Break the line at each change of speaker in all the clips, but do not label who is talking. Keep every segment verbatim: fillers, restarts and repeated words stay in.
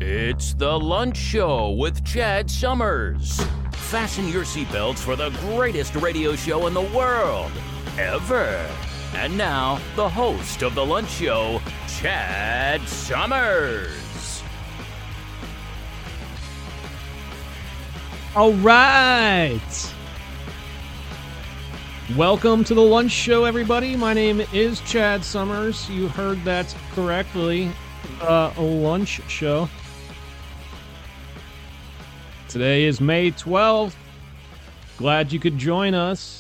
It's The Lunch Show with Chad Summers. Fasten your seatbelts for the greatest radio show in the world, ever. And now, the host of The Lunch Show, Chad Summers.
All right. Welcome to The Lunch Show, everybody. My name is Chad Summers. You heard that correctly. Uh, a lunch show. Today is May twelfth. Glad you could join us.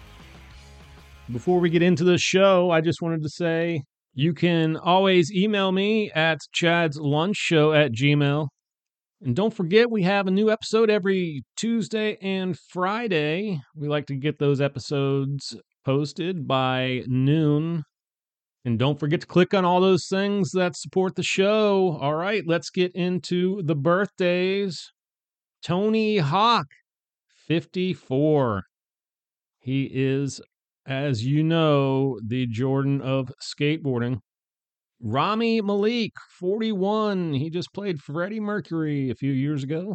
Before we get into the show, I just wanted to say you can always email me at chadslunchshow at gmail. And don't forget, we have a new episode every Tuesday and Friday. We like to get those episodes posted by noon. And don't forget to click on all those things that support the show. All right, let's get into the birthdays. Tony Hawk, fifty-four. He is, as you know, the Jordan of skateboarding. Rami Malek, forty-one. He just played Freddie Mercury a few years ago.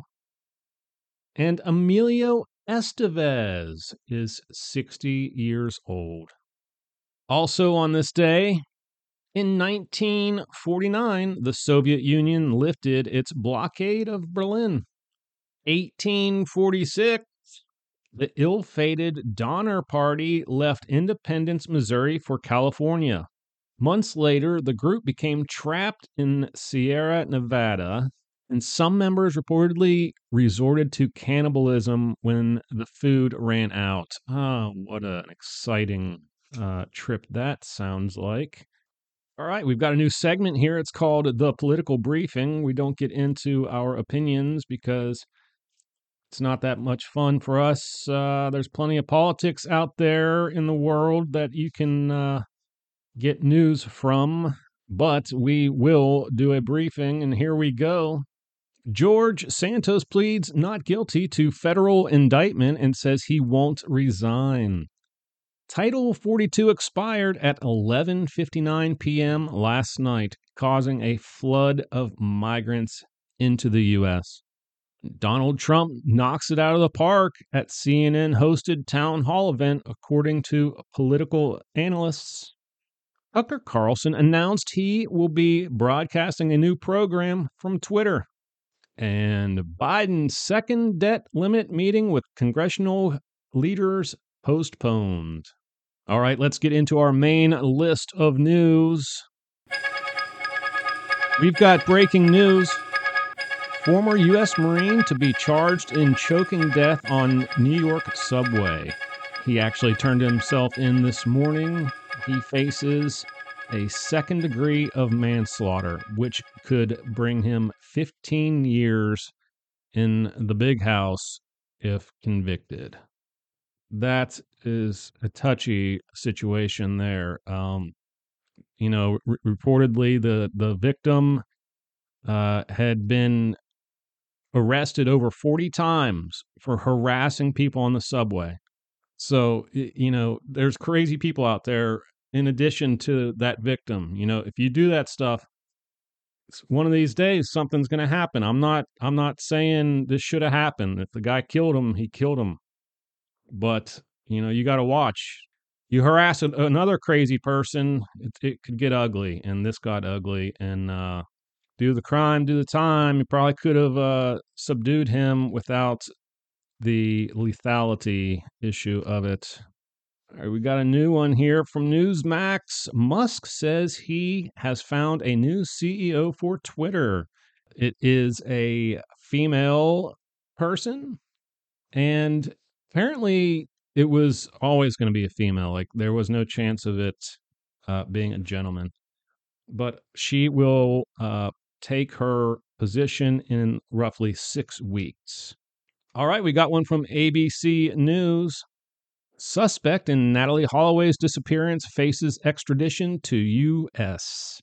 And Emilio Estevez is sixty years old. Also on this day, in nineteen forty-nine, the Soviet Union lifted its blockade of Berlin. eighteen forty-six, the ill-fated Donner Party left Independence, Missouri for California. Months later, the group became trapped in Sierra Nevada, and some members reportedly resorted to cannibalism when the food ran out. Oh, what an exciting uh, trip that sounds like. All right, we've got a new segment here. It's called The Political Briefing. We don't get into our opinions because it's not that much fun for us. Uh, there's plenty of politics out there in the world that you can uh, get news from, but we will do a briefing, and here we go. George Santos pleads not guilty to federal indictment and says he won't resign. Title forty-two expired at eleven fifty-nine p.m. last night, causing a flood of migrants into the U S Donald Trump knocks it out of the park at C N N-hosted town hall event, according to political analysts. Tucker Carlson announced he will be broadcasting a new program from Twitter. And Biden's second debt limit meeting with congressional leaders postponed. All right, let's get into our main list of news. We've got breaking news. Former U S Marine to be charged in choking death on New York subway. He actually turned himself in this morning. He faces a second degree of manslaughter, which could bring him fifteen years in the big house if convicted. That is a touchy situation there. Um, you know, r- reportedly the, the victim uh, had been arrested over forty times for harassing people on the subway. So, you know, there's crazy people out there in addition to that victim. You know, if you do that stuff, one of these days something's going to happen. I'm not I'm not saying this should have happened. If the guy killed him, he killed him. But, you know, you got to watch. You harass a, another crazy person, it, it could get ugly, and this got ugly. And uh, do the crime, do the time. You probably could have uh, subdued him without the lethality issue of it. All right, we got a new one here from Newsmax. Musk says he has found a new C E O for Twitter. It is a female person, and apparently it was always going to be a female. Like, there was no chance of it uh, being a gentleman. But she will uh, take her position in roughly six weeks. All right, we got one from A B C News. Suspect in Natalee Holloway's disappearance faces extradition to U S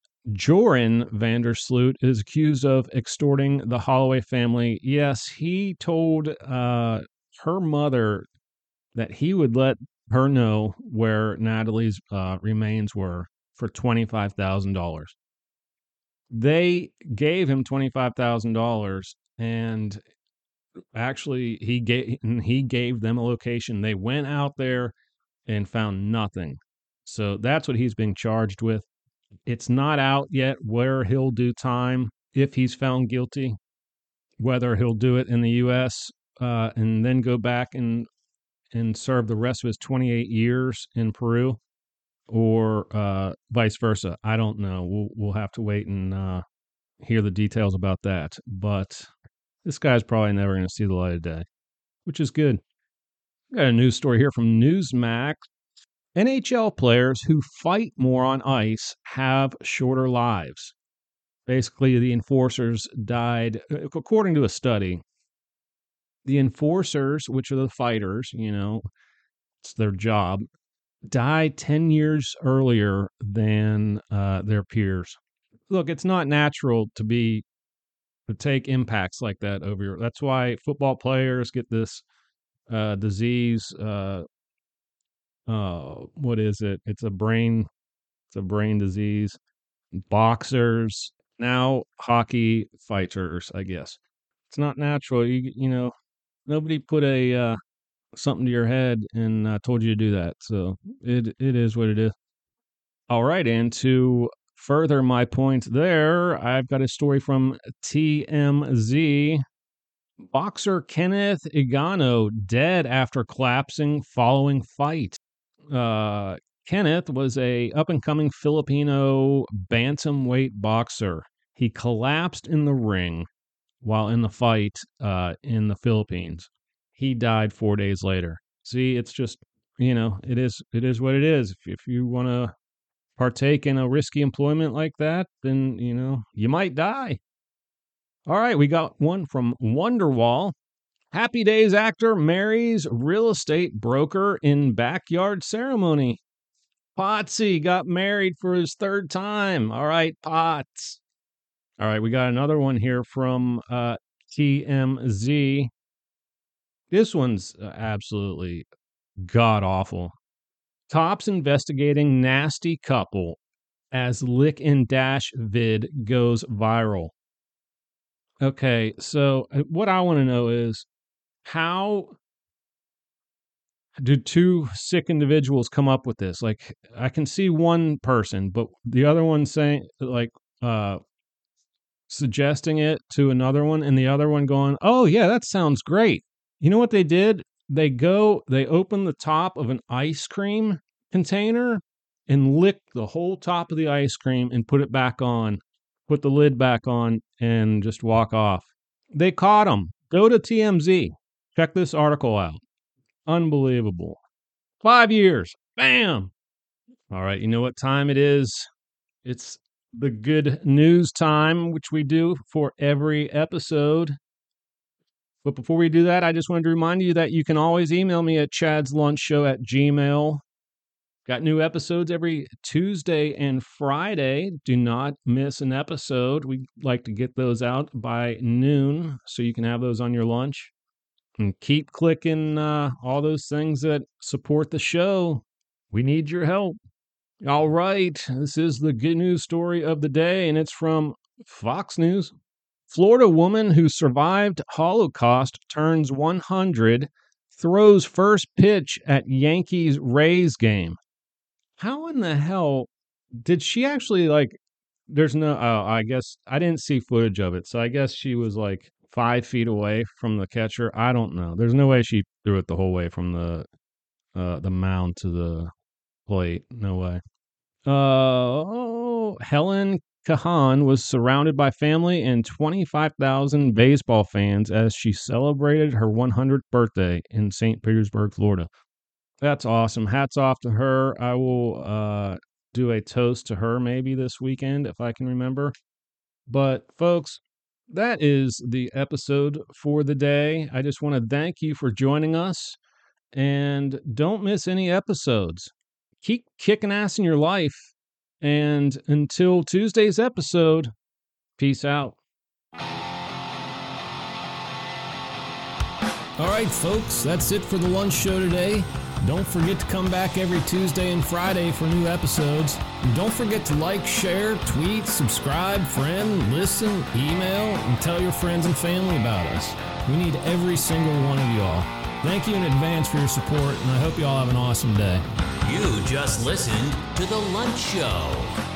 Joran Vandersloot is accused of extorting the Holloway family. Yes, he told uh, her mother that he would let her know where Natalee's uh, remains were for twenty-five thousand dollars. They gave him twenty-five thousand dollars, and actually he gave he gave them a location. They went out there and found nothing. So that's what he's being charged with. It's not out yet where he'll do time if he's found guilty, whether he'll do it in the U S uh, and then go back and and serve the rest of his twenty-eight years in Peru, or uh, vice versa. I don't know. We'll we'll have to wait and uh, hear the details about that. But this guy's probably never going to see the light of day, which is good. Got a news story here from Newsmax. N H L players who fight more on ice have shorter lives. Basically, the enforcers died, according to a study. The enforcers, which are the fighters, you know, it's their job, died ten years earlier than uh, their peers. Look, it's not natural to be to take impacts like that over your. That's why football players get this uh, disease. Uh, uh, what is it? It's a brain. It's a brain disease. Boxers, now hockey fighters. I guess it's not natural. You you know, nobody put a uh, something to your head and uh, told you to do that. So it it is what it is. All right, and to further my point there, I've got a story from T M Z. Boxer Kenneth Igano dead after collapsing following fight. Uh, Kenneth was a up-and-coming Filipino bantamweight boxer. He collapsed in the ring while in the fight uh, in the Philippines. He died four days later. See, it's just, you know, it is it is what it is. If, if you want to partake in a risky employment like that, then, you know, you might die. All right, we got one from Wonderwall. Happy Days actor marries real estate broker in backyard ceremony. Potsy got married for his third time. All right, Potts. All right, we got another one here from uh, T M Z. This one's uh, absolutely god-awful. Cops investigating nasty couple as lick and dash vid goes viral. Okay, so what I want to know is, how do two sick individuals come up with this? Like, I can see one person, but the other one saying, like, uh, suggesting it to another one, and the other one going, oh, yeah, that sounds great. You know what they did? They go, they open the top of an ice cream container and lick the whole top of the ice cream and put it back on, put the lid back on, and just walk off. They caught them. Go to T M Z. Check this article out. Unbelievable. Five years. Bam. All right. You know what time it is? It's the good news time, which we do for every episode. But before we do that, I just wanted to remind you that you can always email me at chadslunchshow at gmail. Got new episodes every Tuesday and Friday. Do not miss an episode. We like to get those out by noon so you can have those on your lunch. And keep clicking uh, all those things that support the show. We need your help. All right. This is the good news story of the day, and it's from Fox News. Florida woman who survived Holocaust turns one hundred, throws first pitch at Yankees-Rays game. How in the hell did she actually, like, there's no, oh, I guess, I didn't see footage of it, so I guess she was like five feet away from the catcher. I don't know. There's no way she threw it the whole way from the uh, the mound to the plate. No way. Uh, oh, Helen Kahan was surrounded by family and twenty-five thousand baseball fans as she celebrated her one hundredth birthday in Saint Petersburg, Florida. That's awesome. Hats off to her. I will uh, do a toast to her maybe this weekend if I can remember. But folks, that is the episode for the day. I just want to thank you for joining us, and don't miss any episodes. Keep kicking ass in your life, and until Tuesday's episode, peace out.
All right, folks, that's it for the lunch show today. Don't forget to come back every Tuesday and Friday for new episodes. And don't forget to like, share, tweet, subscribe, friend, listen, email, and tell your friends and family about us. We need every single one of y'all. Thank you in advance for your support, and I hope you all have an awesome day.
You just listened to The Lunch Show.